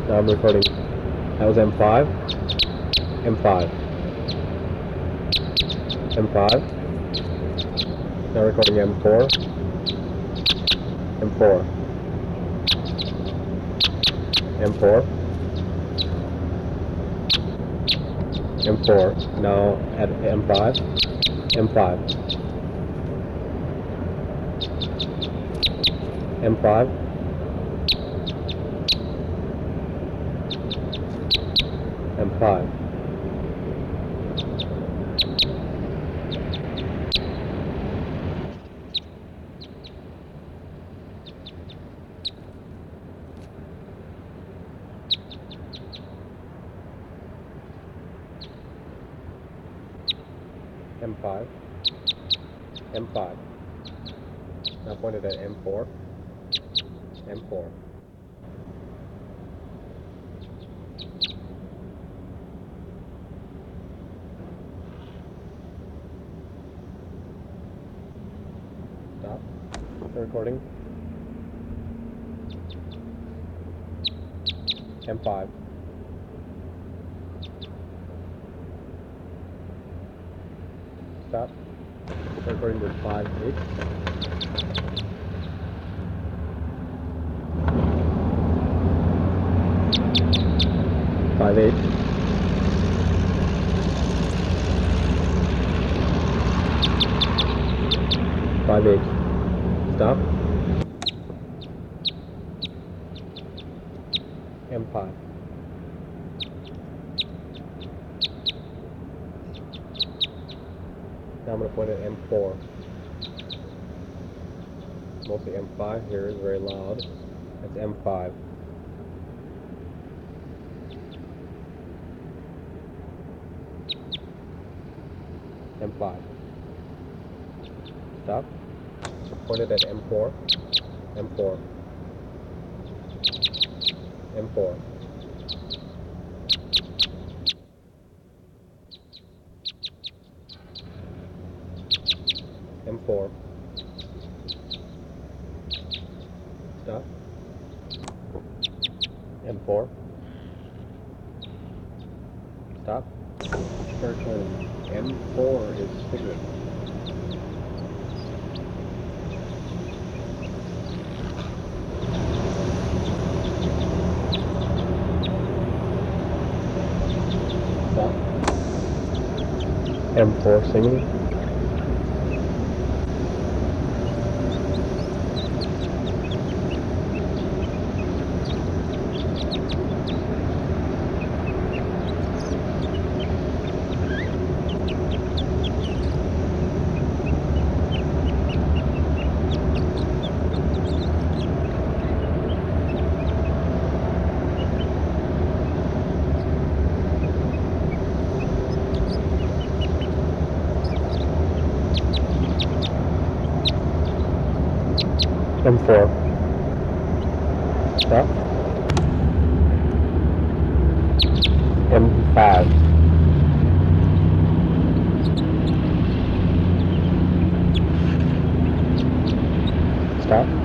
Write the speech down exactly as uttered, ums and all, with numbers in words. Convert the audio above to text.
Now I'm recording. That was M five. M five. M five. Now recording M four. M four. M four. M four. Now at M five. M five. M five. M five. M five. M five. Now pointed at M four. M four. Stop the recording. M five. Stop. The recording to five eight. Five eight. Five eight. Stop. M five. Now I'm going to point at M four. Mostly M five here is very loud. That's M five. M five. Stop. Pointed at M four. M four. M four. M four. Stop. M four. Stop. Start turning. M four is cigarette. Stop. M four singing. M four. Stop. M five. Stop.